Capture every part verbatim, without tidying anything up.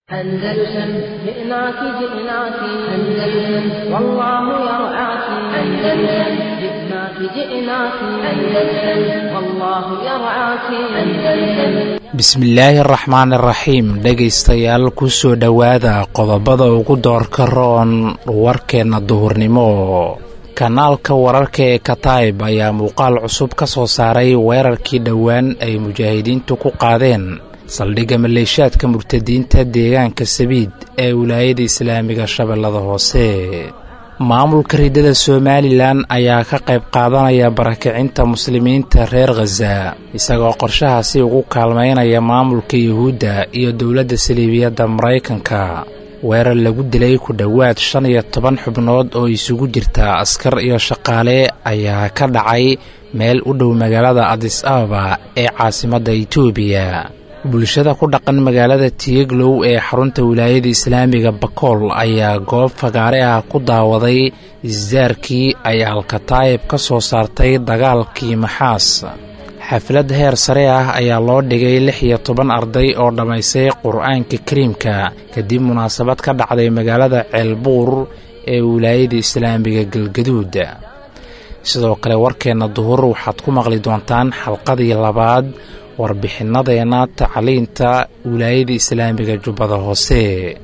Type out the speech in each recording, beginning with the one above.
أندلسن جئناك جئناك أندلسن والله يرعاك أندلسن جئناك جئناك أندلسن والله يرعاك أندلسن bismillaahi araxmaani araxiim dhegaystayaal kusoo dhowaada qodobada ugu doorka roon warkeenna duhurnimo kanaalka wararka ee Kataib ayaa muuqaal cusub ka soo saaray weerarkii dhowaan ay mujaahidiintu ku qaadeen saldhigga maleeshiyaadka murtadiinta deegaanka Sabiid ee wilaayada Islaamiga Shabeellada Hoose. maamulka ridada Somaliland ayaa ka qayb qaadanaya barakicinta muslimiinta reer Gaza isagoo qorshahaasi ugu kaalmeynaya maamulka Yahuudda iyo dowladda Saliibiyadda Mareykanka. weerar lagu dilay ku dhowaad shan iyo toban xubnood oo isugu jirta askar iyo shaqaale ayaa ka dhacay meel u dhow magaalada Addis Ababa ee caasimadda Itoobiya. bulshada ku dhaqan magaalada Tieglow ee xarunta wilaayada Islaamiga Bakool ayaa goob fagaare ah ku daawaday isdaarkii ay Al-Kataib ka soo saartay dagaalkii Maxaas. xaflad heer sare ah ayaa loo dhigay lix iyo toban arday oo dhamaysay Qur'aanka Kariimka kadib munaasabad ka dhacday magaalada Ceelbuur ee wilaayada Islaamiga Galgaduud. sidoo kale warkeena duhur waxaad ku maqli doontaan xalqadii labaad warbixinadeena tacliinta wilaayada Islaamiga Jubbada Hoose.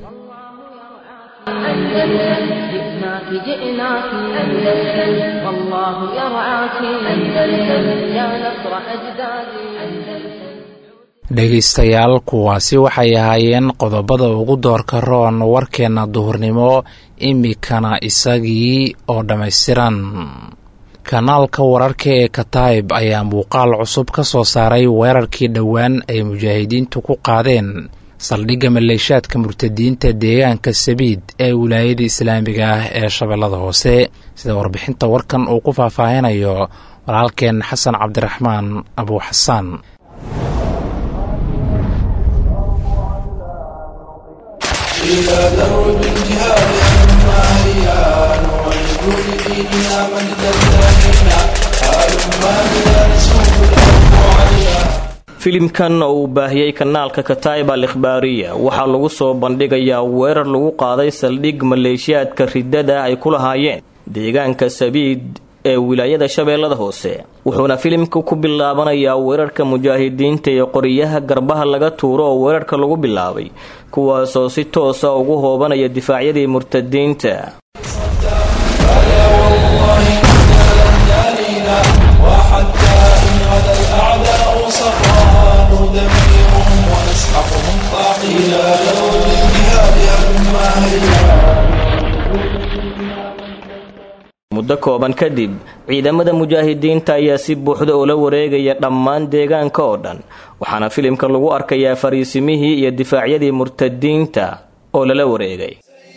dhegaystayaal kuwaasi waxay ahaayeen qodobada ugu doorka roon warkeena duhurnimo, imikana isagii oo dhammaystiran. kanaalka wararka ee Kataib ayaa muuqaal cusub ka soo saaray weerarkii dhowaan ay mujaahidiintu ku qaadeen saldhigga maleeshiyaadka murtadiinta deegaanka Sabiid ee wilaayada Islaamiga ah ee Shabeellada Hoose. sida warbixinta warkan uu ku faahfaahinayo walaalkeen Xasan Cabdiraxmaan Abu Xasan. filimkan oo uu baahiyey kanaalka Kataib al-Ikhbaariya waxaa lagu soo bandhigayaa weerar lagu qaaday saldhig maleeshiyaadka ridada ay ku lahaayeen deegaanka Sabiid ee wilaayada Shabeellada Hoose. wuxuuna filimku ku bilaabanayaa weerarka mujaahidiinta ee qoriyaha garbaha laga tuuro oo weerarka lagu bilaabay kuwaas oo si toos ah ugu hoobanaya difaacyadii murtadiinta. muddo kooban kadib ciidamada mujaahidiinta ayaa si buuxda ula wareegaya dhammaan deegaanka oo dhan, waxaana filimka lagu arkayaa fariisimihii iyo difaacyadii murtadiinta oo lala wareegay.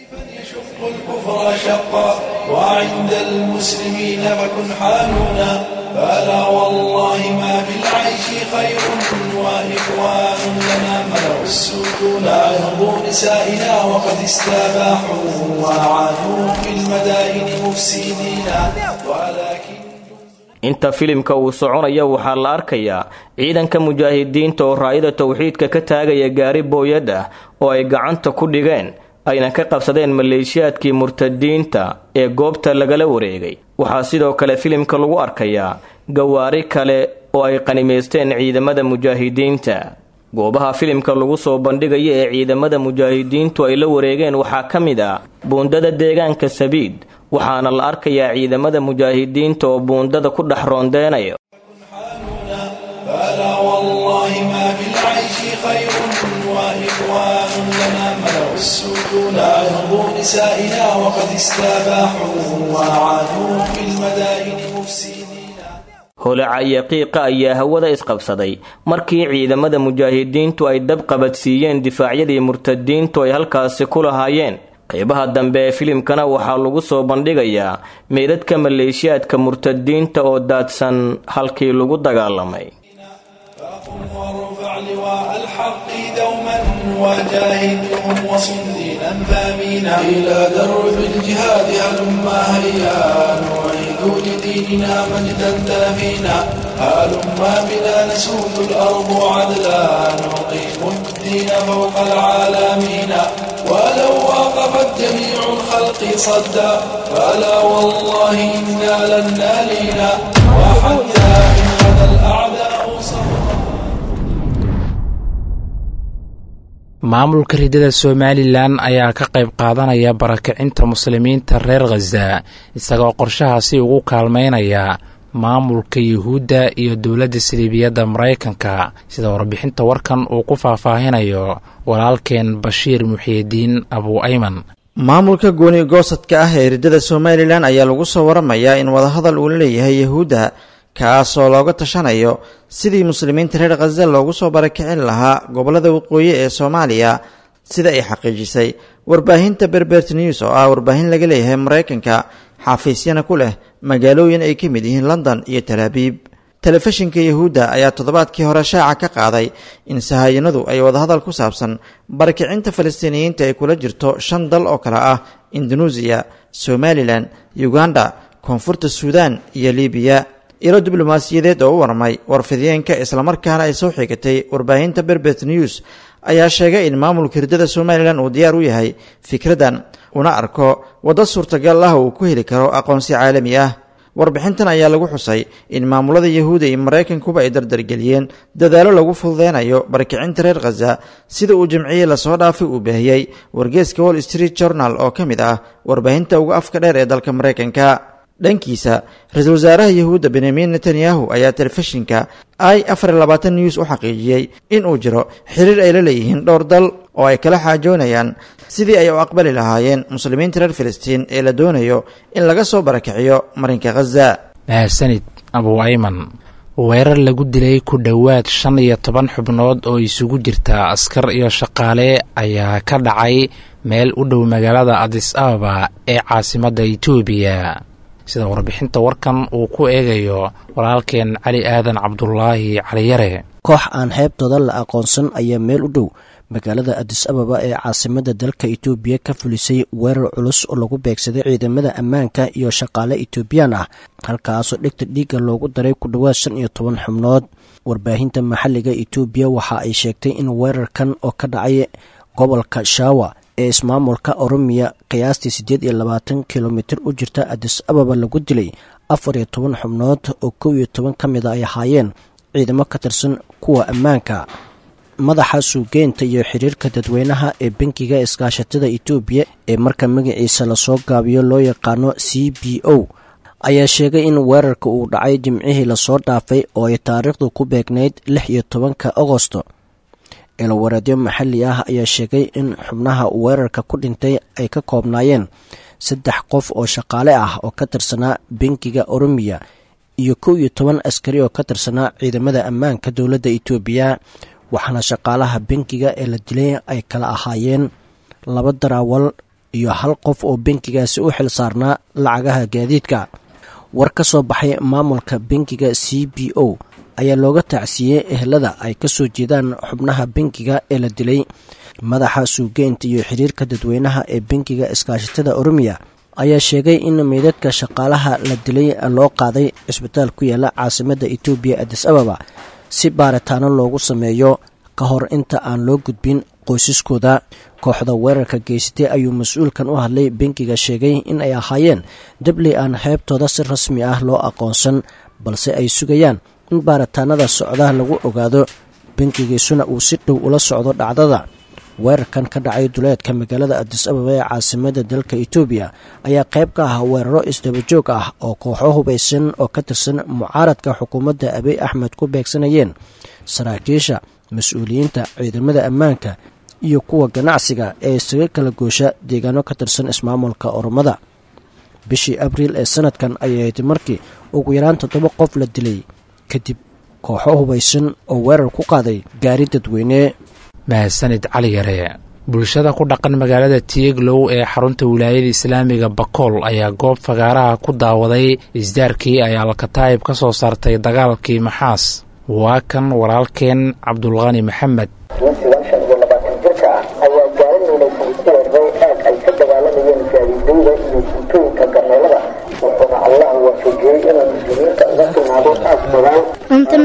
وعند المسلمين فكن حالنا فلا والله ما بالعيش خير وإخوان لنا ملأ السجون لا يرضوا نسائنا وقد استباحوا وعادوا في المدائن مفسدين ولكن inta filimka uu soconaya waxaa la arkayaa ciidanka mujaahidiinta oo raayada tawxiidka ka taagaya gaari booyad ah oo ay gacanta ku dhigeen ayna ka qabsadeen maleeshiyaadkii murtadiinta ee goobta lagala wareegay. waxaa sidoo kale filimka lagu arkayaa gawaari kale oo ay qanimeysteen ciidamada mujaahidiinta. goobaha filimka lagu soo bandhigayo ee ciidamada mujaahidiintu ay la wareegeen waxaa ka mid ah buundada deegaanka Sabiid, waxaana la arkayaa ciidamada mujaahidiinta oo buundada ku dhex roondeenaya. لا يرضوا نسائنا وقد استباحوا وعادوا في المدائن مفسدين. holaca iyo qiiqa ayaa hawada isqabsaday markii ciidamada mujaahidiintu ay dab qabadsiiyeen difaacyadii murtadiintu ay halkaasi ku lahaayeen. qaybaha dambe ee filimkana waxaa lagu soo bandhigayaa meedadka maleeshiyaadka murtadiinta oo daadsan halkii lagu dagaalamay. وجاهدهم وصندين أنفامينا إلى درب الجهاد هلما هيا نعيد أعادوا لديننا مجدا دامينا هلما بنا نسود الأرض عدلا نقيم الدين فوق العالمين ولو وقفت جميع الخلق صدا فلا والله إنا لن نالينا وحتى إن غدا الأعداء صبرا. maamulka ridada somalilan ayaa ka qayb qaadanaya barakicinta muslimiinta reer khaza isagoo qorshahaasi ugu kaalmaynaya maamulka yuhuudda iyo dowladda siliibiyadda maraykanka sida warbixinta warkan uu ku faahfaahinayo walaalkeen bashiir muxiidiin abu ayman. maamulka gooni goosadka ah ee ridada somalilan ayaa lagu soo waramayaa in wadahadal uu leeyahay yuhuudda kaasoo looga tashanayo sidii muslimiinta reer khaza loogu soo barakicin lahaa gobollada waqooyi ee soomaaliya sida ay xaqiijisay warbaahinta berbert news oo ah warbaahin laga leeyahay maraykanka xafiisyana ku leh magaalooyin ay ka mid yihiin london iyo talaabiib. telefishinka yuhuudda ayaa toddobaadkii hore shaaca ka qaaday in sahayanadu ay wadahadal ku saabsan barakicinta falastiiniyiinta ay kula jirto shan dal oo kale ah indoneesiya, somalilan, uganda, koonfurta suudaan iyo libiya. ilo diblomaasiyadeed oo u warmay warfidiyeenka islamarkaana ay soo xigatay warbaahinta berbert news ayaa sheegay in maamulka ridada somalilan uu diyaar u yahay fikraddan una arko waddo suurtagal ah uu ku heli karo aqoonsi caalami ah. warbixintan ayaa lagu xusay in maamulada yuhuudda iyo maraykankuba ay dardargeliyeen dadaallo lagu fududeynayo barakicinta reer khaza sida uu jimciyey lasoo dhaafay uu baahiyey wargeeska wall street journal oo ka mid ah warbaahinta uga afka dheer ee dalka maraykanka. dhankiisa ra-iisul wasaaraha yuhuudda benyamin netanyahu ayaa telefishinka i afar iyo labaatan news u xaqiijiyey in uu jiro xiriir ay la leeyihiin dhowr dal oo ay kala xaajoonayaan sidii ay u aqbali lahaayeen muslimiinta reer filistiin ee la doonayo in laga soo barakiciyo marinka khaza. mahadsanid abu ayman. weerar lagu dilay ku dhowaad shan iyo toban xubnood oo isugu jirta askar iyo shaqaale ayaa ka dhacay meel u dhow magaalada adis ababa ee caasimadda itoobiya sida warbixinta warkan uu ku eegayo walaalkeen cali aadan cabdulaahi caliyare. koox aan xeebtooda la aqoonsan ayaa meel u dhow magaalada adis ababa ee caasimadda dalka itoobiya ka fulisay weerar culus oo lagu beegsaday ciidamada ammaanka iyo shaqaale itoobiyaan ah halkaasoo dhegta dhiigga loogu daray ku dhowaad shan iyo toban xubnood. warbaahinta maxalliga itoobiya waxa ay sheegtay in weerarkan oo ka dhacay gobolka shaawa ee ismaamulka oromiya qiyaastii siddeed iyo labaatan kilomitir u jirta adis ababa lagu dilay afar iyo toban xubnood oo kow iyo toban ka mid a ay ahaayeen ciidamo ka tirsan kuwa ammaanka. madaxa suugeynta iyo xiriirka dadweynaha ee bankiga iskaashatada itoobiya ee marka magaciisa lasoo gaabiyo loo yaqaano c b o ayaa sheegay in weerarka uu dhacay jimcihii lasoo dhaafay oo ay taariikhdu ku beegnayd lix iyo tobanka agosto. eelawareedyo maxalli ah ayaa sheegay in xubnaha weerarka ku dhintay ay ka koobnaayeen saddex qof oo shaqaale ah oo ka tirsanaa bankiga oromiya iyo kow iyo toban askari oo ka tirsanaa ciidamada ammaanka dowladda itoobiya waxaana shaqaalaha bankiga ee la dilay ay kala ahaayeen laba daraawal iyo hal qof oo bankigaasi u xil saarnaa lacagaha gaadiidka. war ka soo baxay maamulka bankiga c b o ayaa looga tacsiiyey ehelada ay ka soo jeedaan xubnaha bankiga ee la dilay. madaxa suugeynta iyo xiriirka dadweynaha ee bankiga iskaashatada oromiya ayaa sheegay in meydadka shaqaalaha la dilay loo qaaday cisbitaal ku yaala caasimadda itoobiya adis ababa si baaritaano loogu sameeyo ka hor inta aan loo gudbin qoysaskooda. kooxda weerarka geysatay ayuu mas-uulkan u hadlay bankiga sheegay in ay ahaayeen dabley aan xeebtooda si rasmi ah loo aqoonsan balse ay sugayaan in baaritaanada socda lagu ogaado. bankigiisuna uu si dhow ula socdo dhacdada. weerarkan ka dhacay duleedka magaalada adis ababa ee caasimadda dalka itoobiya ayaa qayb ka ah weeraro isdabajoog ah oo kooxo hubaysan oo ka tirsan mucaaradka xukuumadda abiy axmed ku beegsanayeen saraakiisha, mas-uuliyiinta ciidamada ammaanka iyo kuwa ganacsiga ee isaga kala goosha deegaano ka tirsan ismaamulka oromada. bishii abriil ee sanadkan ayayd markii ugu yaraan toddoba qof la dilay kadib kooxo hubaysan oo weerar ku qaaday gaari dadweyne. mahadsanid cali yare. bulshada ku dhaqan magaalada tieglow ee xarunta wilaayada islaamiga bakool ayaa goob fagaaraha ku daawaday isdaarkii ay alkataayib ka soo saartay dagaalkii maxaas. waa kan walaalkeen cabdulqani maxamed. ninsigan shan iyo labaatan jirka ah ayaa gaarin milaysan ku weeraray aag ay ka dagaalamayeen gaadiidayda iyo guutooyinka garneelada wuxuuna allah waafajiyey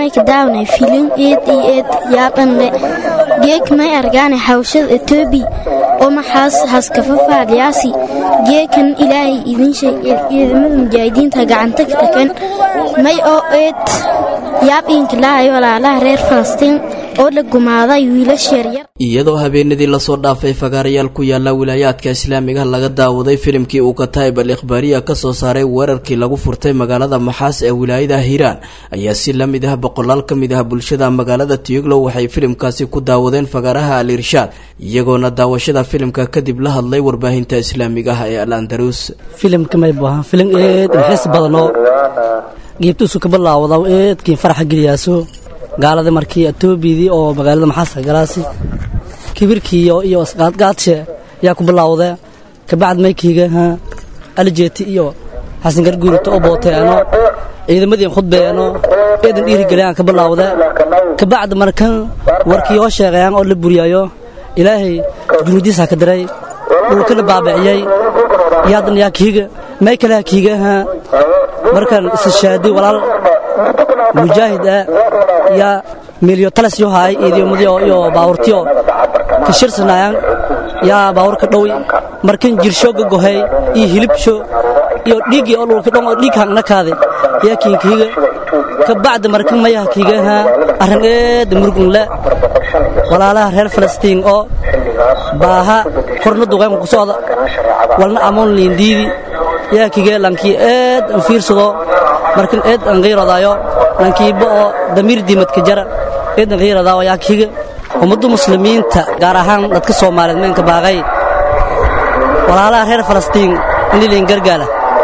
ka daawnay filin eed iyo eed yaabanle geek may argaane hawshada etoobi oo maxaas haskafafaadyaasi geekan ilaahay idin sheegay ciidamada mujaahidiinta gacanta ka dhakan may oo eed yaab inkilaahay walaalaha reer Falastiin oo la gumaaday wiilash yaryar iyadoo habeenadii la soo dhaafay fagaarayaal ku yaala wilaayadka islaamiga laga daawaday filimkii uu Kataib al-Ikhbaariya ka soo saaray weerarkii lagu furtay magaalada Maxaas ee wilaayada Hiiraan ayaa si la mid ah boqolaal ka mid ah bulshada magaalada Tiyoglow waxay filimkaasi ku daawadeen fagaaraha Al-Irshaad iyagoona daawashada filimka kadib la hadlay warbaahinta islaamiga ah ee Al-Andalus filimka may baahan filim ee xiis badan oo geebtusu ka bilaawda eedkii farax geliyaaso gaalada markii Atoobidi oo magaalada Maxaas galaasi kibirkii iyo asqaadqaadshe yaa ku bilaawday ka bacd maykiga ha aljeeti iyo xasan garguurto oo booteeno ciidamadii khudbeeno eedan dhiiri galaan ka bilaawday ka bacd markan warkii oo sheegayaan oo la buriyayo ilaahay junuudiisa ka diray dhulkana baabiciyay yaadan yaa kiiga may kala kiiga ha markan ishaadi walaal mujaahid ah ya milyo talas yo hay idiyo mudiyo iyo baawrtiyo ka shirsanayaan ya baawrka dhawi markan jirsho gogohay iyo hilibsho iyo dhigi oo dhulka dhan oo dhigaan nakaade ya kiinkiga ka bacd markan mayaha kiiga ha arin ee murgun la walaalaha reer Falastiin oo baaha korna duqeyn ku socda walna amoon liindidi ya kiiga lankii eed aan fiirsado markan eed aan qeyradayo lankii boo damir dimad ka jara eed aan qeyradayo ya kiiga ummadu muslimiinta gaar ahaan dadka Soomaaliyeed meenka baaqay walaalaha reer Falastiin in leen gargaala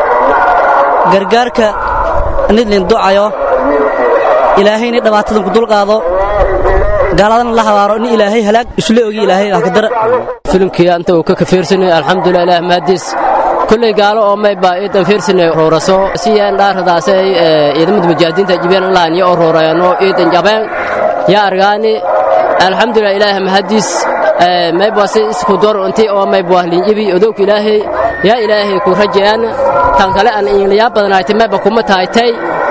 gargaarka in leen ducayo ilaahayna dhawaatada ku dulqaado gaaladan la hawaaro in ilaahay halaag isla ogi ilaahay ka dar filimkii anta uu ka kafiirsanay alxamdulillaah maadis kulay gaalo oo may baa ee fiirsanay rooraso si aan dhaaradaas ay ciidamada mujaahidiinta jibeen laan iyo roorayano eedan jabeen ya argaani alxamdulillaah ilaahay maadis may baa si isku door intii oo may baa liibi odowk ilaahay ya ilaahay ku rajaan tan kale aan inliya badanaaytay may ba kuma taaytay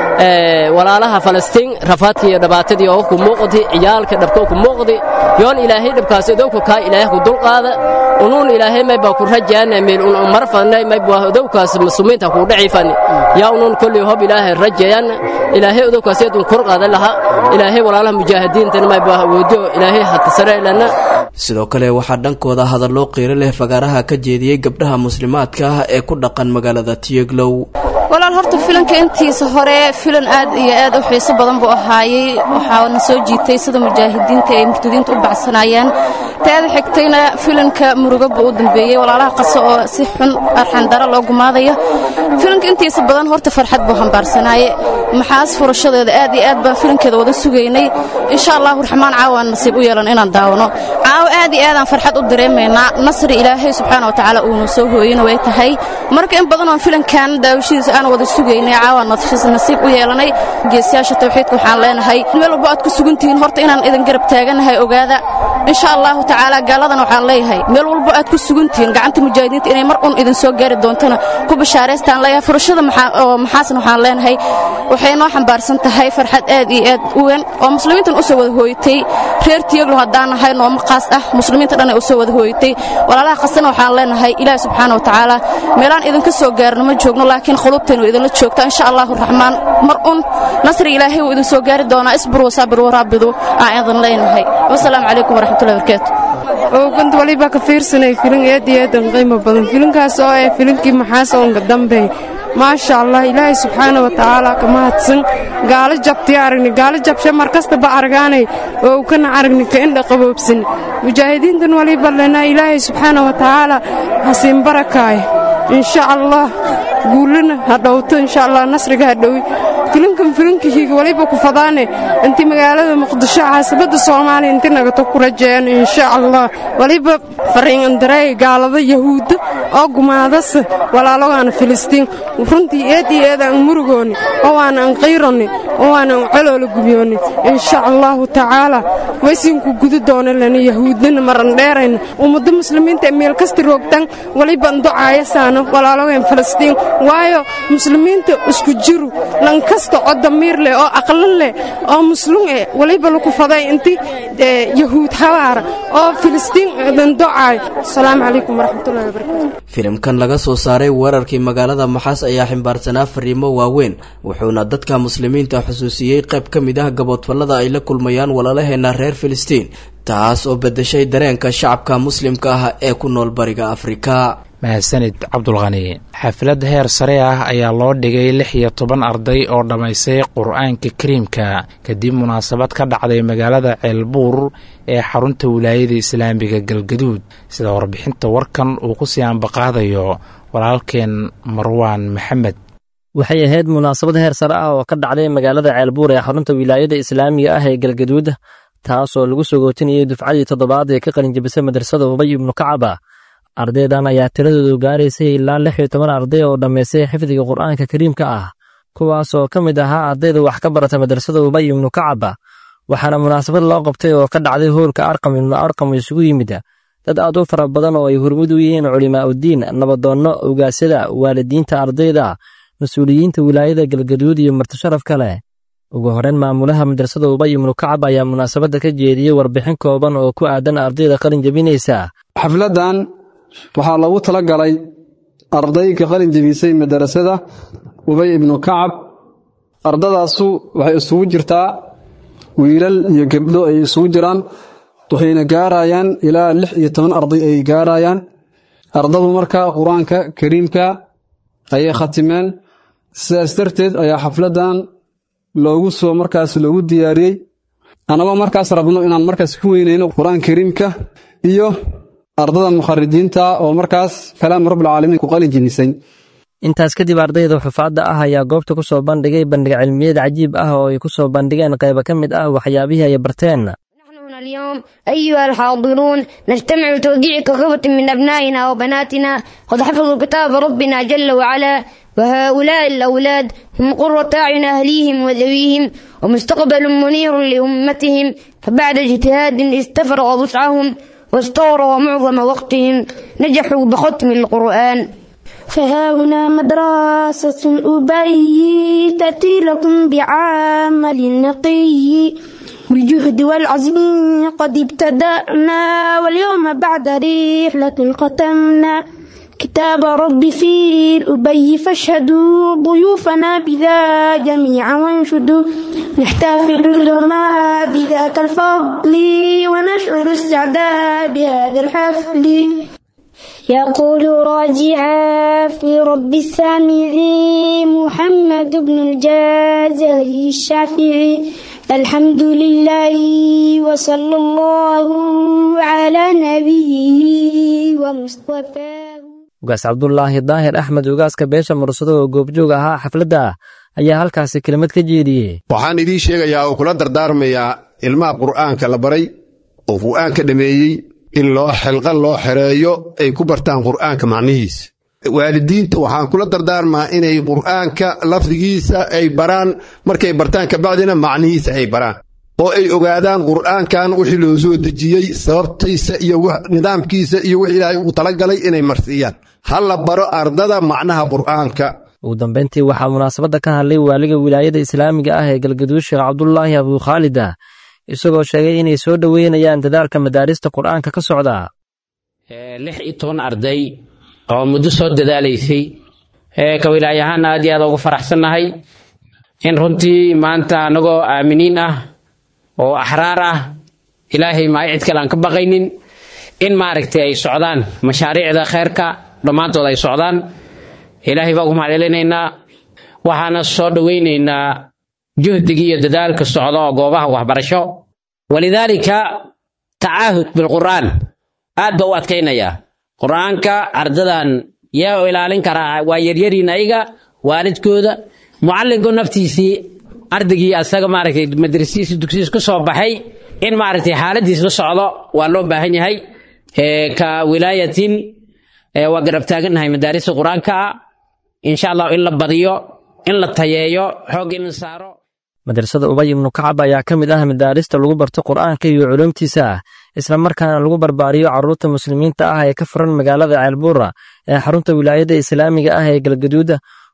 ee walaalaha Falastiin rafaadkii iyo dhibaatadii oo ku muuqday ciyaalka dhabka ku muuqday yoon ilaahay dhabkaas odowka ka ilaahay ku dulqaada unuun ilaahay may ba ku rajaanay meel un marfanay may baa odowkaas muslimiinta ku dhacifan yaa unuun kulli hob ilaahay rajayaan ilaahay odowkaas ee dun qurqaada laha ilaahay walaalaha mujaahidiinta may baa wado ilaahay hatta sareelana sidoo kale waxa dhankooda hadallo qiiro leh fagaaraha ka jeediyay gabdhaha muslimaadka ah ee ku dhaqan magaalada Tiyoglow walaal horta filanka intiisa hore filan aad iyo aad u xiiso badan buu ahaayay waxaana soo jiitay sida mujaahidiinta ay murtadiinta u baxsanayaan taada xigtayna filanka muruga buu u dambeeyay walaalaha qaso oo si xun arxan dara loo gumaadayo filanka intiisa badan horta farxad buu hambaarsanaaye maxaas furashadeeda aad iyo aad baan filankeeda wada sugaynay insha Allah raxmaan caawaan nasiib u yeelan inaan daawano caaw aad iyo aad aan farxad u dareemeynaa nasri ilaahay subxaanahu wa ta'ala uu soo hooyina way tahay marka in badan oo filankan daawashiisa aan wada sugaynay caawaan nasiib u yeelanay geesiyaasha tawxiidka waxaan leenahay meel walba aad ku sugantihiin horta inaan idin garab taaganahay ogaada insha Allah ta'ala gaaladan waxaan leeyahay meel walba aad ku sugantihiin gacanta mujaahidiinta inay mar un idin soo gaari doontana ku bashaareystaan leeyahay furashada maxaasan waxaan leenahay waxay noo xambaarsan tahay farxad aad iyo aad u weyn oo muslimiintan u soo wada hooytay reer Tiyoglow hadaan nahay nooma qaas ah muslimiinta dhan ay u soo wada hooytay walaalaha qasana waxaan leenahay ilaahay subxaanahu wa ta'ala meelaan idin ka soo gaarno ma joogno laakiin qulubteenu idin la joogta insha Allah raxmaan mar un nasri ilaahay uu idin soo gaari doona isburu sabir waraabidu aadan leenahay wassalaamu calaykum waraxmatullaahi wabarakaatuh oo gand waliba ka fiirsanay filim aad iyo aad qiimo badan filimkaas oo ay filimkii maxaas oo dambeey ما شاء الله إلهي سبحانه وتعالى كما هتسن قال جبتي عرقني قال جبشة مركز تبع عرقاني وكنا عرقني كأنه قبوبسن مجاهدين تنولي بلنا إلهي سبحانه وتعالى حسين بركاي إن شاء الله قولنا هدوت إن شاء الله نصرك هدوي فلنكم فلنك هيك وليبا كفضاني انت مقالة مقدشة عاسبة الصومالي انت نغتوك رجيان إن شاء الله وليبا فرين اندري قال ذا يهود أقوم هذا ولا لو أنا فلسطين وفرنتي ايدي ايدا مرغوني او انا انقيروني او انا علول غبيوني ان شاء الله تعالى ويسينكو غدو دون لنا يهودنا مرن ديرين ومد مسلمين ميل كاست روغتان وليبا دعايا سانو ولا لو ان فلسطين وايو مسلمين اسكو جيرو لان كاس kasta oo damiir leh oo aqlan leh oo muslim eh waliba lagu faday inti yahuud hawaara oo filistiin dandocay salaamu calaykum waraxmatullaahi wabarakaatu filimkan laga soo saaray weerarkii magaalada maxaas ayaa ximbaarsanaa fariimo waaweyn wuxuuna dadka muslimiinta xusuusiyey qayb ka mid ah gaboodfallada ay la kulmayaan walaalaheena reer filistiin taas oo bedeshay dareenka shacabka muslimka ah ee ku nool bariga afrika mahadsanid cabdulqani xaflad heer sare ah ayaa loo dhigay lix iyo toban arday oo dhammaystay qur-aanka kariimka kadib munaasabad ka dhacday magaalada ceelbuur ee xarunta wilaayada islaamiga galgaduud sida warbixinta warkan uu ku sii ambaqaadayo walaalkeen marwaan maxamed waxay ahayd munaasabad heer sare ah oo ka dhacday magaalada ceelbuur ee xarunta wilaayada islaamiga ah ee galgaduud taasoo lagu sogootinayay dufcadii toddobaad ee ka qalinjabisay madrasada ubay ibnu kacaba ardaydan ayaa tiradoodu gaaraysay ilaa lix iyo toban arday oo dhammaystay xifdiga qur-aanka kariimka ah kuwaasoo ka mid ahaa ardayda wax ka barata madrasada ubay ibnu kacaba waxaana munaasabad loo qabtay oo ka dhacday hoolka arqam ibnu arqam isugu yimid dad aad u fara badan oo ay hormud u yihiin culimaa uddiin nabadoonno ogaasyada waalidiinta ardayda mas-uuliyiinta wilaayada galgaduud iyo martisharaf kale ugu horeyn maamulaha madrasada ubay ibnu kacab ayaa munaasabadda ka jeediyey warbixin kooban oo ku aadan ardayda qalin jabinaysa xafladan waxaa loogu tala galay arday ka qalin jabisay madrasada ubay ibnu kacab ardadaasu waxay isugu jirtaa wiilal iyo gabdho ay isugu jiraan waxayna gaarayaan ilaa lix iyo toban arday ay gaarayaan ardadu markaa qur-aanka kariimka ayay khatimeen sidaas darteed ayaa xafladan loogu soo markaas loogu diyaariyey annagoo markaas rabno inaan markaas ku weynayno qur-aanka kariimka iyo ardada mukharijiinta oo markaas kalaam rabbilcaalamiin ku qalin jebisay intaas kadib ardayda xufaadda ah ayaa goobta ku soo bandhigay bandhig cilmiyeed cajiib ah oo ay ku soo bandhigeen qaybo ka mid ah waxyaabihii ay barteen اليوم أيها الحاضرون نجتمع لتوزيع كرة من أبنائنا وبناتنا قد حفظوا كتاب ربنا جل وعلا وهؤلاء الأولاد هم قرة أعين أهليهم وذويهم ومستقبل منير لأمتهم فبعد اجتهاد استفرغ وسعهم واستوروا معظم وقتهم نجحوا بختم القرآن فها هنا مدرسة أبي تأتي لكم بعمل نقي بالجهد والعزم قد ابتدأنا واليوم بعد رحلة ختمنا كتاب ربي في الأبي فاشهدوا ضيوفنا بذا جميعا وانشدوا نحتفل لهما بذاك الفضل ونشعر السعداء بهذا الحفل يقول راجعا في رب السامعين محمد بن الجازري الشافعي الحمد لله وصلى الله على نبيه ومصطفاه ugaas cabdulaahi daahir axmed ugaaska beesha mursado oo goobjoog ahaa xafladda ayaa halkaasi kelimad ka jeediyey waxaan idiin sheegayaa oo kula dardaarmayaa ilmaha qur'aanka la baray oo qur'aanka dhameeyey in loo xilqan loo xereeyo ay ku bartaan qur'aanka macnihiisa waalidiinta waxaan kula dardaarmaa inay qur'aanka lafdigiisa ay baraan markay bartaan kabacdina macnihiisa ay baraan oo ay ogaadaan qur'aankan wixii loo soo dejiyey sababtiisa iyo nidaamkiisa iyo wixii ilaahay uu talagalay inay marsiiyaan ha la baro ardada macnaha qur'aanka ugu dambayntii waxaa munaasabadda ka hadlay waaliga wilaayada islaamiga ah ee galgaduud sheekh cabdulaahi abuukhaalid ah isagoo sheegay inay soo dhoweynayaan dadaalka madaarista qur'aanka ka socda lix iyo toban arday oo muddo soo dadaalaysay ka wilaayo ahaan aad iyo aad ugu faraxsannahay in runtii maanta annagoo aaminiin ah oo axraar ah ilaahay maa cid kale aan ka baqaynin in maaragtay ay socdaan mashaariicda khayrka dhammaantood ay socdaan ilaahay baa ugu mahadcelinaynaa waxaana soo dhowaynaynaa juhdigii iyo dadaalka socda oo goobaha waxbarasho walidaalika tacaahud bilqur'aan aad baa u adkaynayaa qur'aanka ardadan yaa u ilaalin karaa waa yaryariin ayaga waalidkooda mucallinku naftiisii ardaygii asaga maaragtay madrasihiisa dugsihiisa ku soo baxay in maaragtay xaaladiis la socdo waa loo baahan yahay ka wilaayatin waa garab taagannahay madaarista qur-aanka insha allah in la badiyo in la tayeeyo xoog in la saaro madrasada ubay ibnu kacab ayaa ka mid ah madaarista lagu barto qur'aanka iyo culuumtiisa isla markaana lagu barbaariyo carruurta muslimiinta ah ee ka furan magaalada ceelbuura ee xarunta wilaayada islaamiga ah ee galgaduud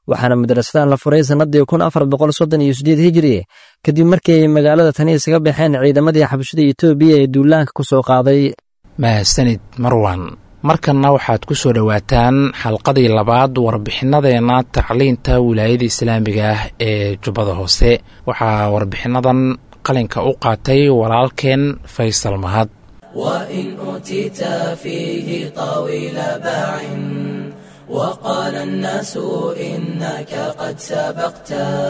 waxaana madrasadan la furay sannadii kun afar boqol soddon iyo siddeed hijri kadib markii ay magaalada tani isaga baxeen ciidamadii xabashada etoobiya ee duulaanka ku soo qaaday. mahadsanid marwan. markanna waxaad ku soo dhowaataan xalqadii labaad warbixinadeenna tacliinta wilaayada islaamiga ah ee jubbada hoose. waxaa warbixinadan qalinka u qaatay walaalkeen faysal mahad. وإن أوتيت فيه طويل باع وقال الناس إنك قد سبقت.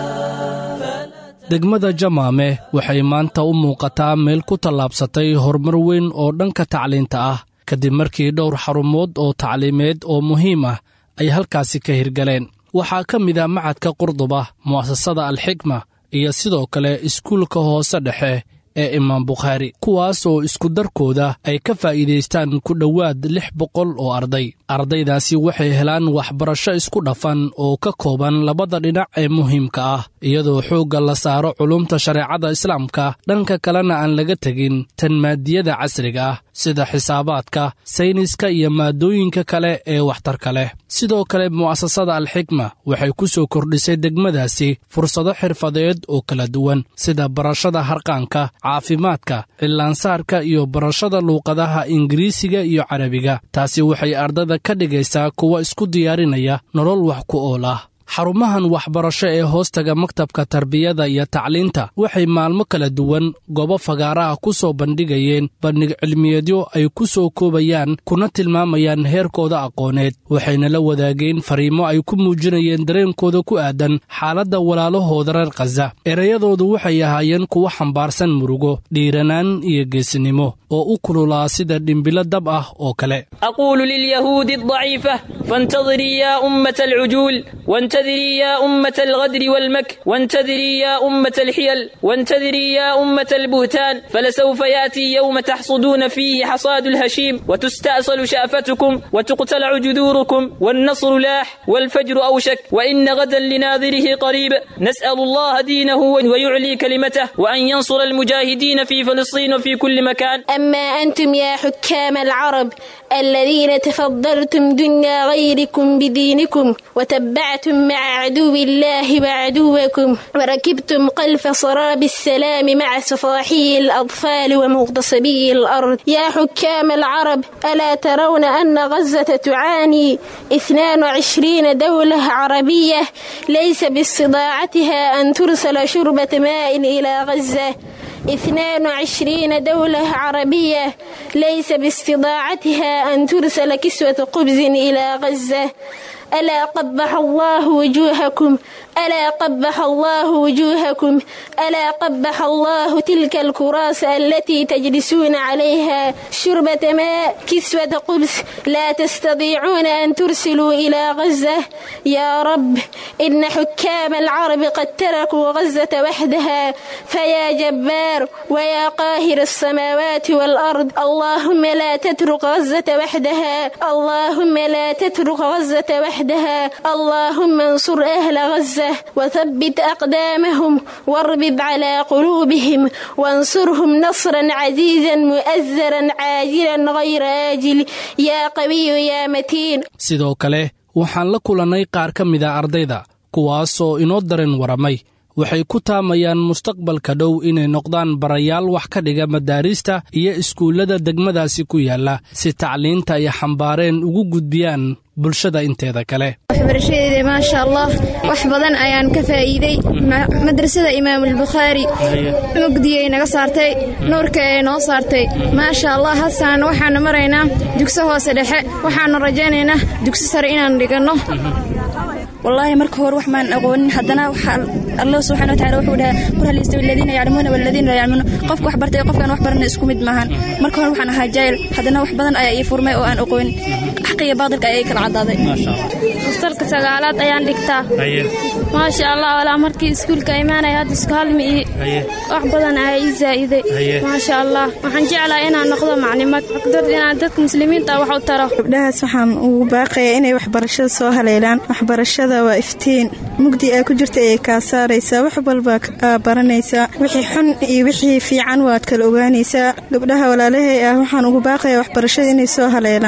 degmada jamaame waxay maanta u muuqataa meel ku tallaabsatay horumar weyn oo dhanka tacliinta ah kadib markii dhowr xarumood oo tacliimeed oo muhiim ah ay halkaasi ka hirgaleen. waxaa ka mid ah macadka qurduba, mu'asasada alxikma iyo sidoo kale iskuulka hoose dhexe ee imaam bukhaari, kuwaas oo isku darkooda ay ka faa'iidaystaan ku dhowaad lix boqol oo arday. ardaydaasi waxay helaan waxbarasho isku dhafan oo ka kooban labada dhinac ee muhiimka ah, iyadoo xoogga la saaro culumta shareecada islaamka, dhanka kalena aan laga tegin tan maadiyada casriga ah sida xisaabaadka, sayniska iyo maadooyinka kale ee waxtarka leh. sidoo kale mu'asasada alxikma waxay ku soo kordhisay degmadaasi fursado xirfadeed oo kala duwan sida barashada harqaanka, caafimaadka, cillaansaarka iyo barashada luuqadaha ingiriisiga iyo carabiga. taasi waxay ardada ka dhigaysaa kuwa isku diyaarinaya nolol wax ku ool ah. xarumahan waxbarasho ee hoostaga maktabka tarbiyada iyo tacliinta waxay maalmo kala duwan goobo fagaaraha ku soo bandhigayeen bandhig cilmiyeedyo ay ku soo koobayaan kuna tilmaamayaan heerkooda aqooneed, waxayna la wadaageen fariimo ay ku muujinayeen dareenkooda ku aadan xaaladda walaalahooda reer khaza. ereyadoodu waxay ahaayeen kuwo xambaarsan murugo, dhiiranaan iyo geesinimo oo u kululaa sida dhimbilo dab ah oo kale. aquulu lilyahuudi adaciifa fantadirii yaa ummata alcujuul وانتظري يا أمة الغدر والمكر وانتظري يا أمة الحيل وانتظري يا أمة البهتان فلسوف يأتي يوم تحصدون فيه حصاد الهشيم وتستأصل شأفتكم وتقتلع جذوركم والنصر لاح والفجر أوشك وإن غدا لناظره قريب. نسأل الله دينه ويعلي كلمته وأن ينصر المجاهدين في فلسطين وفي كل مكان. أما أنتم يا حكام العرب الذين تفضلتم دنيا غيركم بدينكم وتبعتم مع عدو الله وعدوكم وركبتم قلف صراب السلام مع صفاحي الأطفال ومغتصبي الأرض. يا حكام العرب ألا ترون أن غزة تعاني اثنين وعشرين دولة عربية ليس باستطاعتها أن ترسل شربة ماء إلى غزة؟ اثنين وعشرين دولة عربية ليس باستطاعتها أن ترسل كسوة خبز إلى غزة. ألا قبح الله وجوهكم ألا قبح الله وجوهكم ألا قبح الله تلك الكراسة التي تجلسون عليها شربة ماء كسوة خبز لا تستطيعون أن ترسلوا إلى غزة. يا رب إن حكام العرب قد تركوا غزة وحدها فيا جبار ويا قاهر السماوات والأرض اللهم لا تترك غزة وحدها اللهم لا تترك غزة وحدها اللهم انصر أهل غزة وثبت أقدامهم واربب على قلوبهم وانصرهم نصرا عزيزا مؤزرا عاجلا غير آجل يا قوي يا متين. sidoo kale waxaan la kulannay qaar ka mid a ardayda kuwaasoo inoo dareen waramay waxay ku taamayaan mustaqbalka dhow inay noqdaan barayaal wax ka dhiga madaarista iyo iskuullada degmadaasi ku yaala si tacliinta ay xambaareen ugu gudbiyaan bulshada inteeda kale. waxbarashadeeda maasha allah wax badan ayaan ka faa'iiday. madrasada imaam al-bukhaari mugdiyay naga saartay nuurka ay noo saartay maasha allah. hasan waxaan maraynaa dugsi hoose dhexe waxaan rajaynaynaa dugsi sare inaan dhigano. والله marka hore wax maan aqoonin hadana waxa Allah subhanahu wa ta'ala wuxuu dhahay qul hal yastawi alladhina ya'lamuna wal ladhina la ya'lamun qofka wax bartay qofkan wax baranay isku mid maahan. marka hore waxaan ahaa jaayil hadana wax badan ayaa ii furmay oo aan aqoon xaqiiqada baadilka ay kala cadaaday. ma sha Allah fasalka sagaalaad ayaan dhigtaa. ma sha Allah wala markii iskuulka iimaanay had isku halmi wax badan ay zaa'iday. ma sha Allah waxaan jeclahay inaan noqdo maclimad aqdar inaan dadka muslimiinta wax u taro. gabdhahaas waxaan ugu baaqayaa inay waxbarashada soo haleelaan. waxbarashada waa iftiin mugdi ay ku jirta ay ka saaraysaa wax walba baranaysaa wixii xun iyo wixii fiican waad kala ogaanaysaa. gabdhaha walaalahay ah waxaan ugu baaqayaa waxbarashada inay soo haleelaan.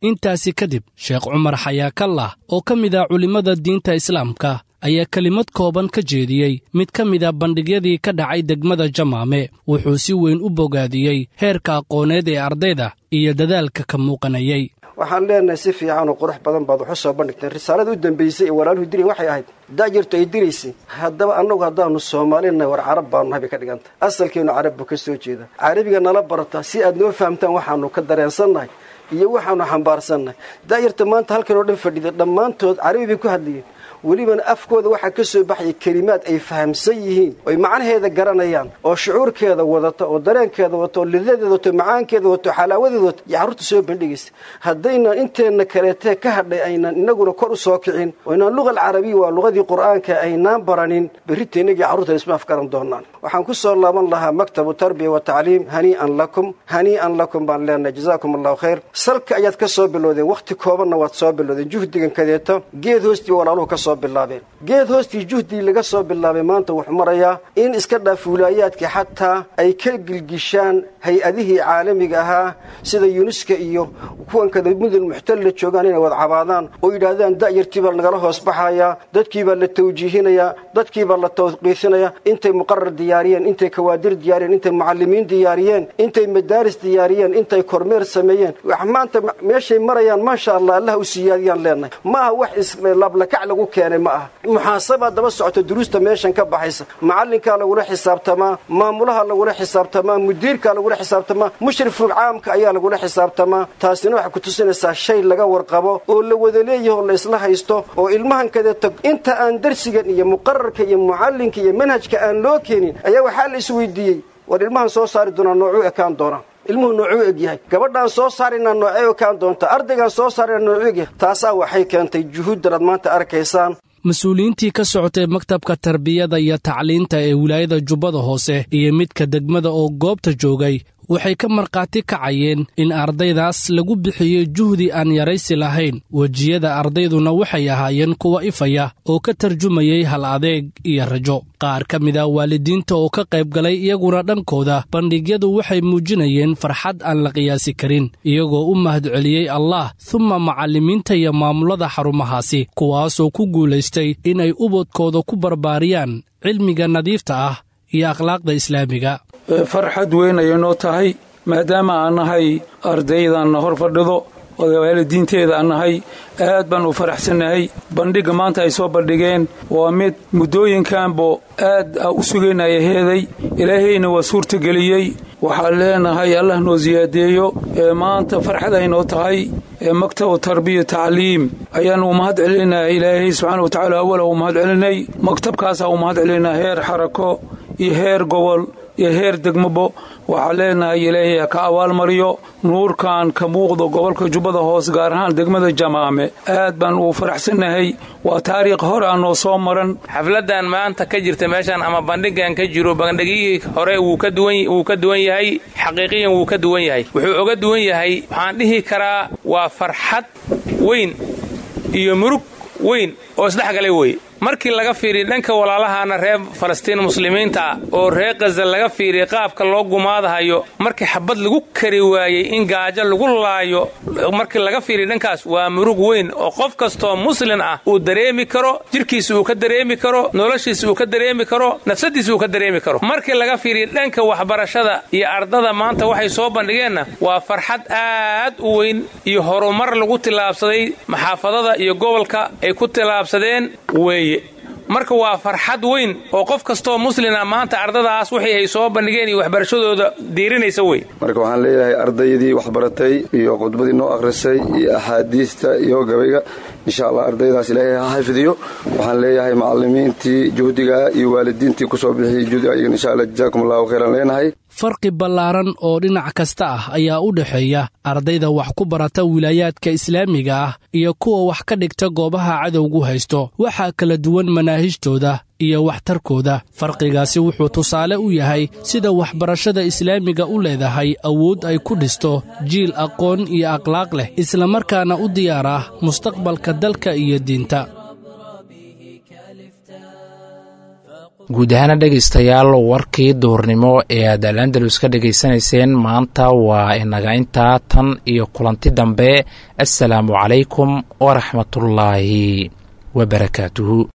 intaasi kadib sheekh cumar xayaakallah oo ka mid ah culimmada diinta islaamka ayaa kelimad kooban ka jeediyey mid ka mid a bandhigyadii ka dhacay degmada jamaame wuxuu si weyn u bogaadiyey heerka aqooneed ee ardayda iyo dadaalka ka muuqanayay waxaan leenahay si fiican oo qurux badan baad waxu soo bandhigteen risaalada u dambaysay ee walaaluhu diray waxay ahayd daajirtu ay diraysay haddaba annagu haddaanu soomaalinahay war carab baanu nahay bay ka dhiganta asalkeenu carab buu ka soo jeeda carabiga nala barata si aad noo fahamtaan waxaanu ka dareensannahay iyo waxaanu xambaarsannahay daajirta maanta halkan oo dhan fadhida dhammaantood carabi bay ku hadlayeen welibana afkooda waxaa ka soo baxaya kelimaad ay fahamsan yihiin oy macnaheeda garanayaan oo shucuurkeeda wadata oo dareenkeeda wata oo lidadeeda wato macaankeeda wato xalaawadeeda wato iyo carruurta soo bandhigaysa haddaynan inteenna kaleetee ka hadhay aynan inaguna kor u soo kicin oo inaan luqa alcarabiya waa luqadii qur'aanka aynaan baranin berrita inagii carruurta isma afgaran doonaan waxaan ku soo laaban lahaa maktabu tarbiya wa tacliim hanii'an lakum hanii'an lakum baan leenahay jazaakum allahu khayr salka ayaad ka soo bilowdeen wakhti koobanna waad soo bilowdeen juhdigan kadeeto geed hoostii walaaluhu ka soo bilaabeen geed hoostii juhdii laga soo bilaabay maanta wuxuu marayaa in iska dhaaf wilaayaadkii xataa ay ka gilgishaan hay-adihii caalamiga ahaa sida yunuska iyo kuwan kada mudul muxtalla joogaan inay wad cabaadaan oo yidhaahdaan da'yartii baa nagala hoos baxayaa dadkii baa la tawjiihinayaa dadkii baa la tawqiifinayaa intay muqarar diyaariyeen intay kawaadir diyaariyeen intay mucallimiin diyaariyeen intay madaaris diyaariyeen intay kormeer sameeyeen wax maanta meeshay marayaan maasha allah allah u siyaadiyaan leenahay maaha wax islablakac lagu keenay ma aha muxaasaba daba socota duruusta meeshan ka baxaysa macallinkaa lagula xisaabtamaa maamulaha lagula xisaabtamaa mudiirkaa lagula xisaabtamaa mushriful caamka ayaa lagula xisaabtamaa taasina waxay ku tusinaysaa shay laga warqabo oo la wada leeyaho la isla haysto oo ilmahan kadeeto inta aan darsigan iyo muqararka iyo mucallinka iyo manhajka aan loo keenin ayaa waxaa la isweydiiyey war ilmahan soo saari doonaa noocuu ekaan doonaa ilmuhu noocuu egyahay gabadhaan soo saaraynaa noocee ekaan doonta ardaygaan soo saaraynaa noocuu egyahay taasaa waxay keentay juhuuddan aad maanta arkaysaan mas-uuliyiintii ka socotay maktabka tarbiyada iyo tacliinta ee wilaayada jubbada hoose iyo midka degmada oo goobta joogay waxay ka markhaati kacayeen in ardaydaas lagu bixiyey juhdi aan yaraysi lahayn wejiyada ardayduna waxay ahaayeen kuwa ifaya oo ka tarjumayay hal adeeg iyo rajo qaar ka mid a waalidiinta oo ka qayb galay iyaguna dhankooda bandhigyadu waxay muujinayeen farxad aan la qiyaasi karin iyagoo u mahadceliyey allah humma macallimiinta iyo maamulada xarumahaasi kuwaasoo ku guulaystay inay ubadkooda ku barbaariyaan cilmiga nadiifta ah iyo akhlaaqda islaamiga farxad weyn ayay noo tahay maadaama aan nahay ardaydanna hor fadhido waalidiinteeda aan nahay aad baan u faraxsannahay bandhigga maanta ay soo bandhigeen waa mid muddooyinkanbo aad u sugaynaya heeday ilaahayna waa suurtageliyey waxaan leenahay allah noo siyaadeeyo ee maanta farxad ay noo tahay ee maktabu tarbiya tacliim ayaan u mahad celinaa ilaahay subxaana watacaala awala u mahad celinay maktabkaasaa u mahad celinaa heer xarako iyo heer gobol iyo heer degmabo waxaa leenahay ilaahay ha ka abaalmariyo nuurkan ka muuqdo gobolka jubbada hoos gaar ahaan degmada jamaame aad baan uu faraxsannahay waa taariikh hore aan noo soo maran xafladan maanta ka jirta meeshaan ama bandhigan ka jiro bandhigihii hore wuu ka duwan wuu ka duwan yahay xaqiiqiyan wuu ka duwan yahay wuxuu uga duwan yahay waxaan dhihi karaa waa farxad weyn iyo murug weyn oo isdhexgalay wey markii laga fiiriy dhanka walaalahaana reer falastiin muslimiinta oo reer kaza laga fiiriya qaabka loo gumaadahayo markii xabad lagu kari waayey in gaajo lagu laayo markii laga fiiriya dhankaas waa murug weyn oo qof kastoo muslin ah uu dareemi karo jirkiisa uu ka dareemi karo noloshiisa uu ka dareemi karo nafsadiisa uu ka dareemi karo markii laga fiiriya dhanka waxbarashada iyo ardada maanta waxay soo bandhigeenna waa farxad aad u weyn iyo horumar lagu tilaabsaday maxaafadada iyo gobolka ay ku tilaabsadeen weeye marka waa farxad weyn oo qof kastoo muslina maanta ardadaas wixii ay soo bandhigeen iyo waxbarashadooda diirinaysa wey marka waxaan leeyahay ardaydii waxbaratay iyo khudbadii noo akhrisay iyo axaadiista iyo gabayga insha allah ardaydaas ilaahay ha xafidiyo waxaan leeyahay macallimiintii juhdiga iyo waalidiintii ku soo bixiyey juhdiga iyagan insha allah jazaakum allahu khayran leenahay farqi ballaaran oo dhinac kasta ah ayaa u dhexeeya ardayda wax ku barata wilaayaadka islaamiga ah iyo kuwa wax ka dhigta goobaha cadowgu haysto waxaa kala duwan manaahijtooda iyo waxtarkooda farqigaasi wuxuu tusaale u yahay sida waxbarashada islaamiga u leedahay awood ay ku dhisto jiil aqoon iyo akhlaaq leh islamarkaana u diyaar ah mustaqbalka dalka iyo diinta guud ahaana dhegaystayaal warkii duurnimo ee aad al-andalus ka dhegaysanayseen maanta waa inaga intaa tan iyo kulanti dambe assalaamu calaykum waraxmatullaahi wabarakaatuhu.